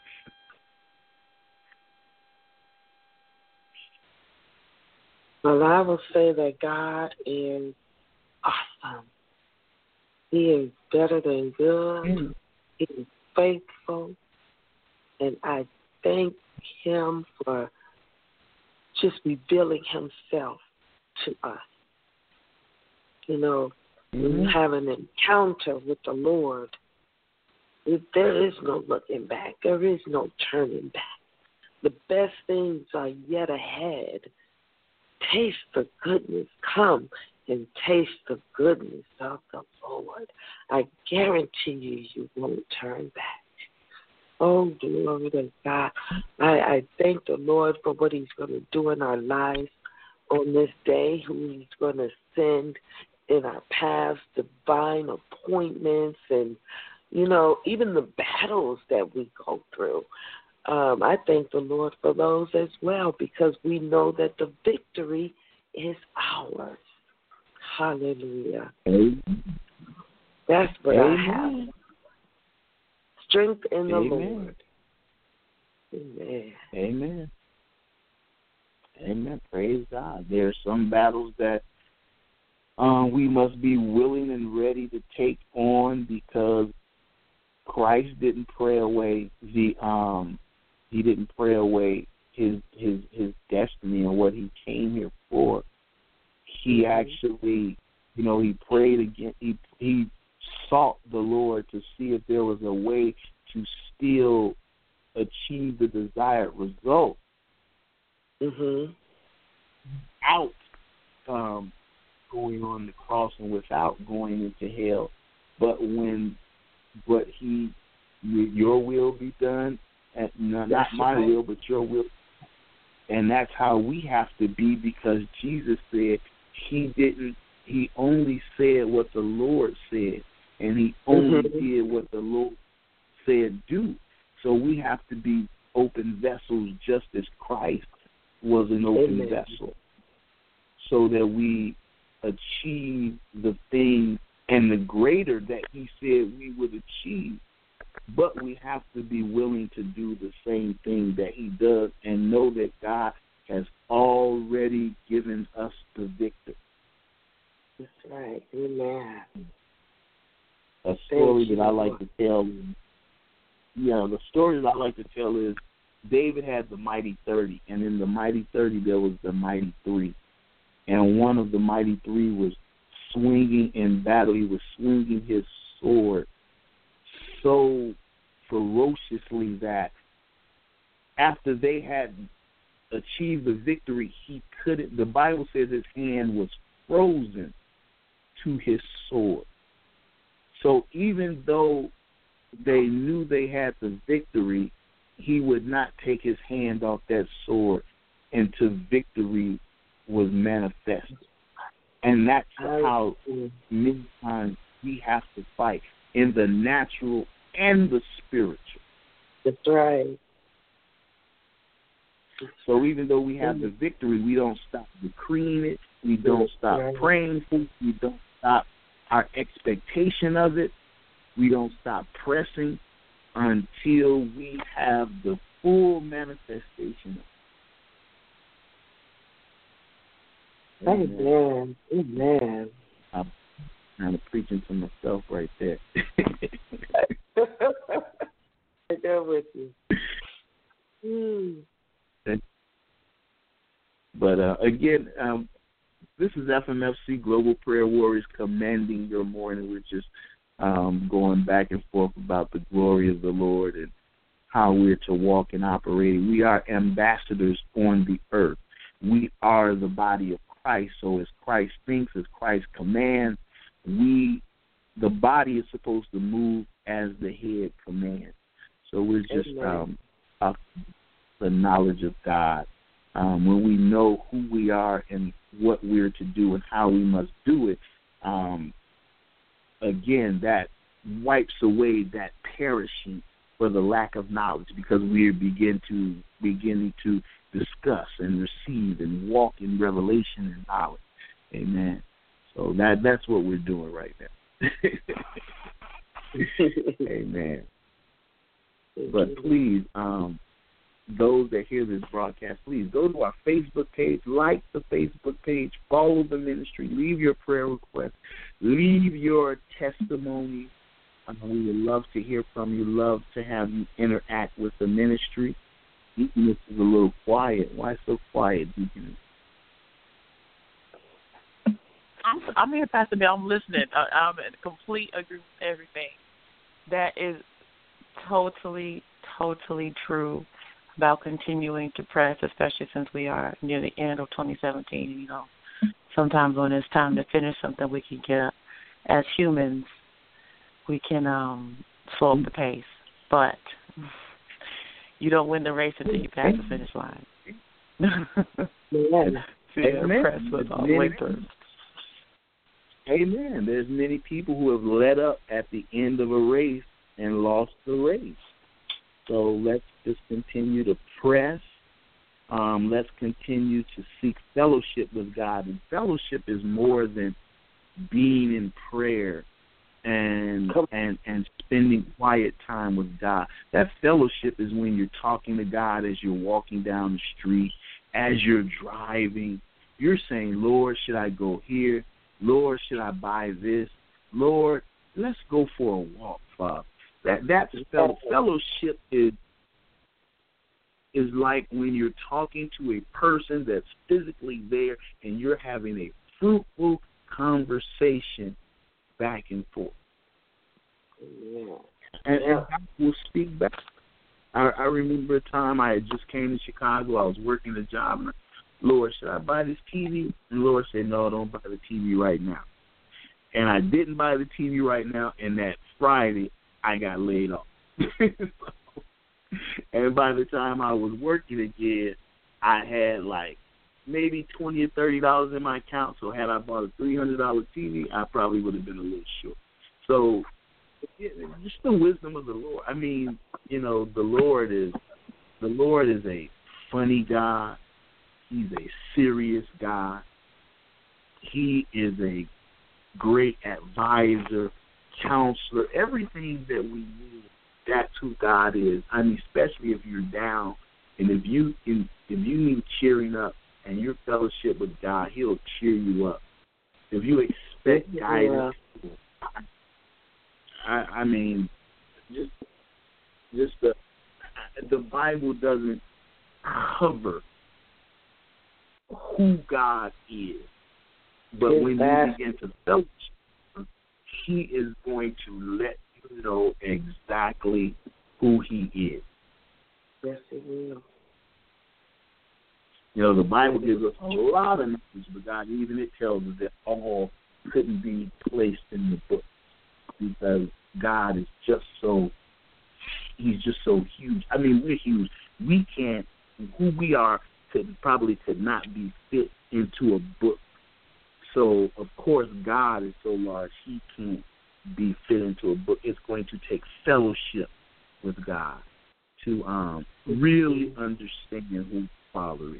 [SPEAKER 4] Well, I will say that God is awesome. He is better than good. He is faithful. And I thank him for just revealing himself to us. You know, when you have an encounter with the Lord, there is no looking back. There is no turning back. The best things are yet ahead. Taste the goodness. Come and taste the goodness of the Lord. I guarantee you won't turn back. Oh, glory to God. I thank the Lord for what he's going to do in our lives on this day, who he's going to send in our paths, divine appointments, and, you know, even the battles that we go through. I thank the Lord for those as well, because we know that the victory is ours. Hallelujah.
[SPEAKER 3] Amen.
[SPEAKER 4] That's what I have. Strength in the
[SPEAKER 3] Lord.
[SPEAKER 4] Amen.
[SPEAKER 3] Amen. Amen. Praise God. There are some battles that we must be willing and ready to take on, because Christ didn't pray away he didn't pray away his destiny and what he came here for. He actually, you know, he prayed again. He sought the Lord to see if there was a way to still achieve the desired result without going on the cross and without going into hell. But your will be done, and not my will, but your will. And that's how we have to be, because Jesus said he only said what the Lord said, and he only did what the Lord said do. So we have to be open vessels just as Christ was an open vessel, so that we achieve the thing and the greater that he said we would achieve. But we have to be willing to do the same thing that he does and know that God has already given us the victory.
[SPEAKER 4] That's right. Amen.
[SPEAKER 3] A story that I like to tell, the story that I like to tell is David had the mighty 30, and in the mighty 30 there was the mighty 3. And one of the mighty 3 was swinging in battle. He was swinging his sword so ferociously that after they had achieved the victory, he couldn't. The Bible says his hand was frozen to his sword. So even though they knew they had the victory, he would not take his hand off that sword until victory was manifested. And that's how many times we have to fight, in the natural and the spiritual.
[SPEAKER 4] That's right.
[SPEAKER 3] So even though we have the victory, we don't stop decreeing it. We don't stop praying for it. We don't stop our expectation of it. We don't stop pressing until we have the full manifestation of it.
[SPEAKER 4] Amen. Amen.
[SPEAKER 3] I'm kind of preaching to myself right there.
[SPEAKER 4] I go with you.
[SPEAKER 3] But again, this is FMFC Global Prayer Warriors commanding your morning. We're just going back and forth about the glory of the Lord and how we're to walk and operate. We are ambassadors on the earth. We are the body of Christ. So as Christ thinks, as Christ commands, the body is supposed to move as the head commands. So we're just up the knowledge of God. When we know who we are and what we're to do and how we must do it, again, that wipes away that perishing for the lack of knowledge, because we are beginning to discuss and receive and walk in revelation and knowledge. Amen. So that's what we're doing right now. Amen. But please, those that hear this broadcast, please go to our Facebook page, like the Facebook page, follow the ministry, leave your prayer requests, leave your testimony. We would love to hear from you, love to have you interact with the ministry. Deaconess is a little quiet. Why so quiet, Deaconess?
[SPEAKER 5] I'm here, Pastor Bill. I'm listening. I'm in complete agreement with everything. That is totally true about continuing to press, especially since we are near the end of 2017. You know, sometimes when it's time to finish something, we can get, as humans, we can slow up the pace. But you don't win the race until you pass the finish line. Press with all the way through.
[SPEAKER 3] Amen. There's many people who have led up at the end of a race and lost the race. So let's just continue to press. Let's continue to seek fellowship with God. And fellowship is more than being in prayer and spending quiet time with God. That fellowship is when you're talking to God as you're walking down the street, as you're driving. You're saying, Lord, should I go here? Lord, should I buy this? Lord, let's go for a walk, Father. That's fellowship is like when you're talking to a person that's physically there and you're having a fruitful conversation back and forth.
[SPEAKER 4] Yeah.
[SPEAKER 3] And God will speak back. I remember a time I had just came to Chicago. I was working a job. And Lord, should I buy this TV? And the Lord said, no, don't buy the TV right now. And I didn't buy the TV right now, and that Friday I got laid off. And by the time I was working again,
[SPEAKER 7] I had like maybe $20 or $30 in my account. So had I bought a $300 TV, I probably would have been a little short. So just the wisdom of the Lord. I mean, you know, the Lord is a funny God. He's a serious God. He is a great advisor, counselor, everything that we need. That's who God is. I mean, especially if you're down, and if you need cheering up, and your fellowship with God, He'll cheer you up. If you expect guidance, I mean, just the Bible doesn't cover who God is, but when you begin to fellowship, He is going to let you know exactly who He is.
[SPEAKER 4] Yes, He will.
[SPEAKER 7] You know, the Bible gives us a lot of knowledge, but God, even it tells us that all couldn't be placed in the book because God is just so, He's just so huge. I mean, we're huge. We can't, who we are could not be fit into a book. So, of course, God is so large, He can't be fit into a book. It's going to take fellowship with God to really understand who the Father is.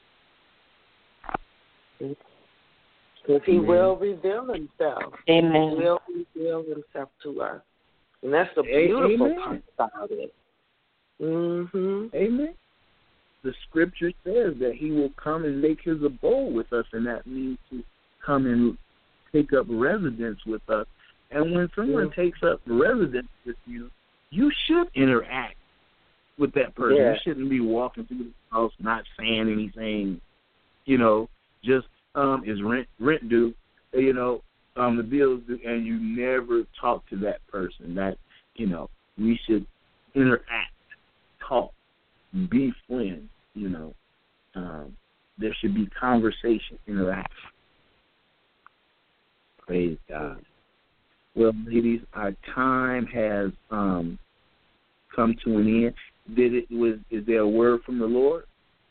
[SPEAKER 4] Because He will reveal Himself.
[SPEAKER 5] Amen.
[SPEAKER 4] He will reveal Himself to us. And that's the beautiful part about it. Mm-hmm.
[SPEAKER 7] Amen. The Scripture says that He will come and make His abode with us, and that means to come and take up residence with us. And when someone takes up residence with you, you should interact with that person. You shouldn't be walking through the house not saying anything, you know, just is rent due, you know, the bills due, and you never talk to that person. That, you know, we should interact, talk, be friends, you know. There should be conversation, interaction. Praise God. Well, ladies, our time has come to an end. Is there a word from the Lord?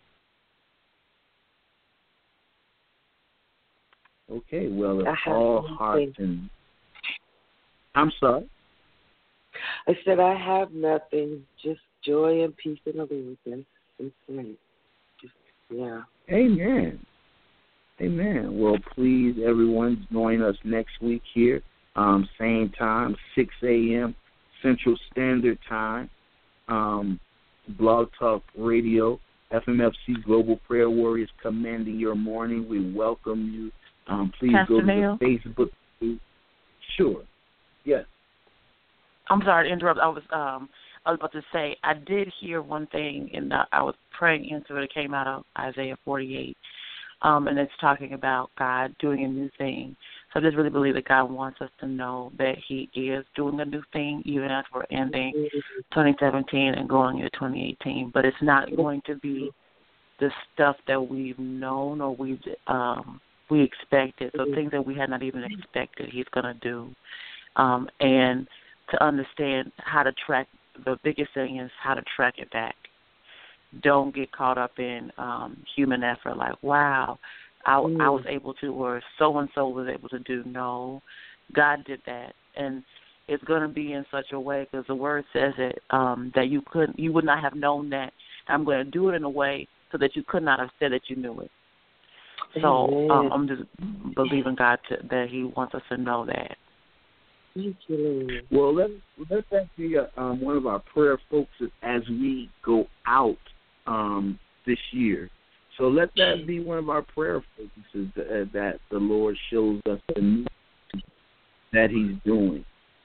[SPEAKER 7] Okay, well, if all hearts and... I'm sorry?
[SPEAKER 4] I said I have nothing, just joy and peace in the Lord. That's right. Yeah.
[SPEAKER 7] Amen. Amen. Well, please, everyone, join us next week here, same time, 6 a.m. Central Standard Time, Blog Talk Radio, FMFC Global Prayer Warriors commanding your morning. We welcome you. Please
[SPEAKER 5] Pastor
[SPEAKER 7] go to
[SPEAKER 5] Neil?
[SPEAKER 7] the Facebook page. Sure. Yes.
[SPEAKER 5] I'm sorry to interrupt. I was about to say, I did hear one thing, and I was praying into it. It came out of Isaiah 48, and it's talking about God doing a new thing. So I just really believe that God wants us to know that He is doing a new thing, even as we're ending 2017 and going into 2018. But it's not going to be the stuff that we've known or we expected. So things that we had not even expected, He's going to do. And to understand how to track, the biggest thing is how to track it back. Don't get caught up in human effort, like, wow, I was able to, or so-and-so was able to do. No, God did that. And it's going to be in such a way, because the Word says it, that you would not have known that. I'm going to do it in a way so that you could not have said that you knew it. So I'm just believing God that He wants us to know that.
[SPEAKER 4] Thank you.
[SPEAKER 7] Well, let that be one of our prayer focuses as we go out this year. So let that be one of our prayer focuses, that the Lord shows us the new that He's doing.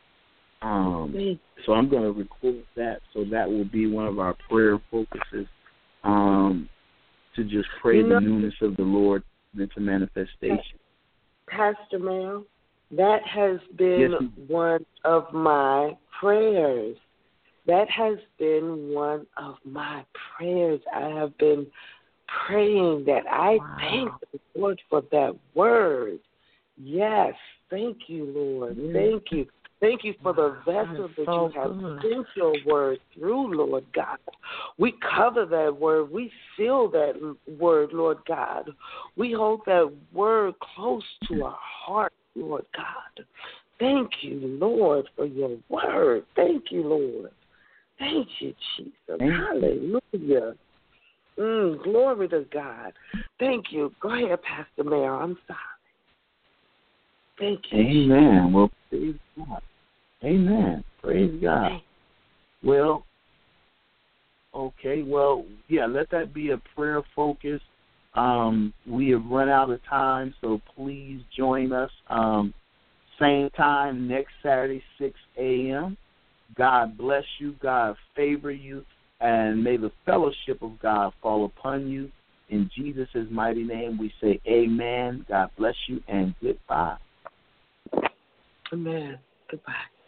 [SPEAKER 7] So I'm going to record that, so that will be one of our prayer focuses, to just pray the newness of the Lord into manifestation.
[SPEAKER 4] Pastor Mel, that has been one of my prayers. That has been one of my prayers. I have been praying that. I thank the Lord for that word. Yes, thank you, Lord. Thank you. Thank you for the vessel that you have sent your word through, Lord God. We cover that word. We seal that word, Lord God. We hold that word close to our heart, Lord God. Thank you, Lord, for your word. Thank you, Lord. Thank you, Jesus. Hallelujah. Glory to God. Thank you. Go ahead, Pastor Mayor. I'm sorry. Thank you.
[SPEAKER 7] Amen. Well, praise God. Amen. Praise God. Well, okay. Well, yeah, let that be a prayer focus. We have run out of time, so please join us. Same time next Saturday, 6 a.m. God bless you. God favor you. And may the fellowship of God fall upon you. In Jesus' mighty name, we say amen. God bless you and goodbye.
[SPEAKER 4] Amen. Goodbye.